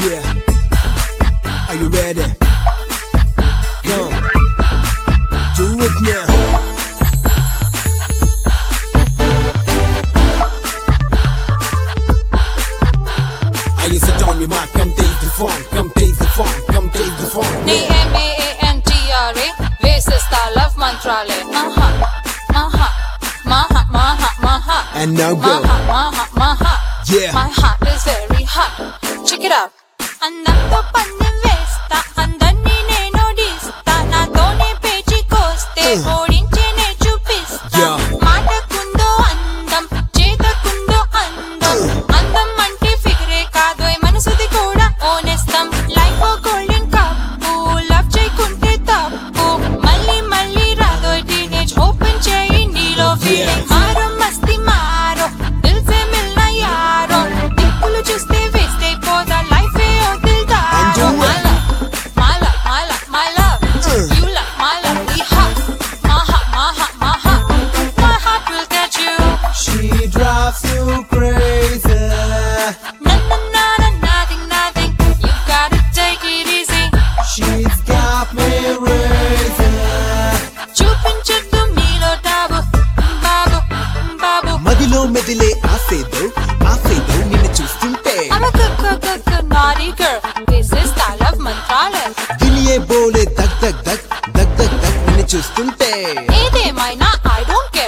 Yeah. Are you ready? Come. Do it now. I used to tell me, Mark, come taste the fun, come taste the fun, come taste the fun. DMANTRA, Vesis Style of Mantrale. Maha. And now go. Maha. Yeah. My heart is very hot. Check it out. Andatto panne vesta, andanni nenu dista, natone pechi koste, odinchene chupista. Yeah. Maatakundo andam, chetakundo andam, andam ante figure kaadu, manasudi kuda onestam. Life a golden cup, love chekunte tappu, malli raado teenage open cheyi neelo feeling. Maro masti maro, dil se milna yaro, dikkulu chuste waste అయిపోదా life A వదిల్తారో. My love, you love my love, we hot, my heart will get you. She drives you crazy. Nothing, you gotta take it easy. She's got me raising. చూపించొద్దు నీలో టాబు, బాబు. మదిలో మెదిలే ఆసేదో నిన్ను చూస్తుంటే. I'm a good naughty girl, this is style of Mantrale. దిలియే బోలే దగ్ నిన్ను చూస్తుంటే. ఏదేమైనా I don't care.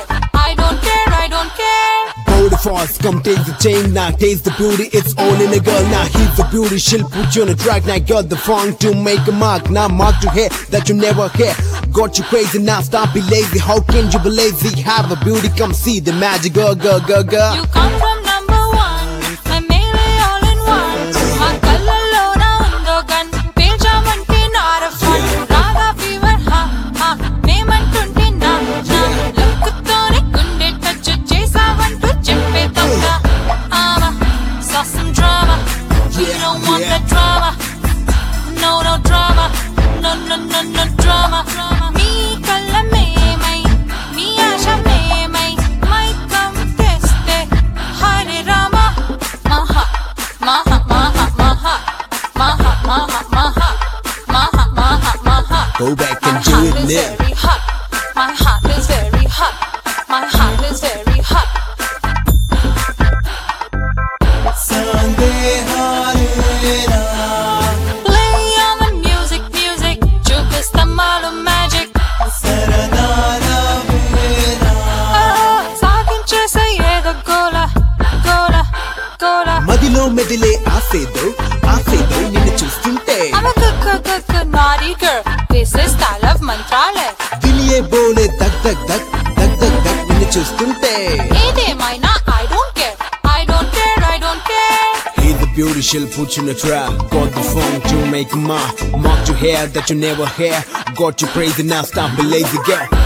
Body force, come taste the chain, now taste the beauty, it's all in a girl, now he's the beauty, she'll put you on a track, now got the funk to make a mark, now mark to hear that you never hear, got you crazy, now stop be lazy, how can you be lazy, have a beauty, come see the magic, go. You come from number one, my maybe all in one. My kallallo na undo gun, పేల్చామంటే not a fun. Raga fever, ha, మేమంటుంటే na. లక్కుతోనే గుండె touch చేసావంటూ చెప్పేదొక్క. Saw some drama, you don't want the drama. No drama, no drama. మీ కళ్ళ మేమై, మీ ఆశ మేమై, మైకం తెస్తే Hare Rama. Maha. Go back and do it now. My heart is very hot. Sunday harina. Play on the music. చూపిస్తా మాలో magic. Saranara veena. సాగించేసే ఏదో గోల. మదిలో మెదిలే ఆసేదో నిన్ను చూస్తుంటే. I'm a good naughty girl. This is style of Mantrale. దిలియే బోలే దగ్ నిన్ను చూస్తుంటే. ఏదేమైనా I don't care. He's the beauty, she'll put you in a trap. Got the funk to make a mark to hair that you never hear. Got you crazy, now stop be lazy girl.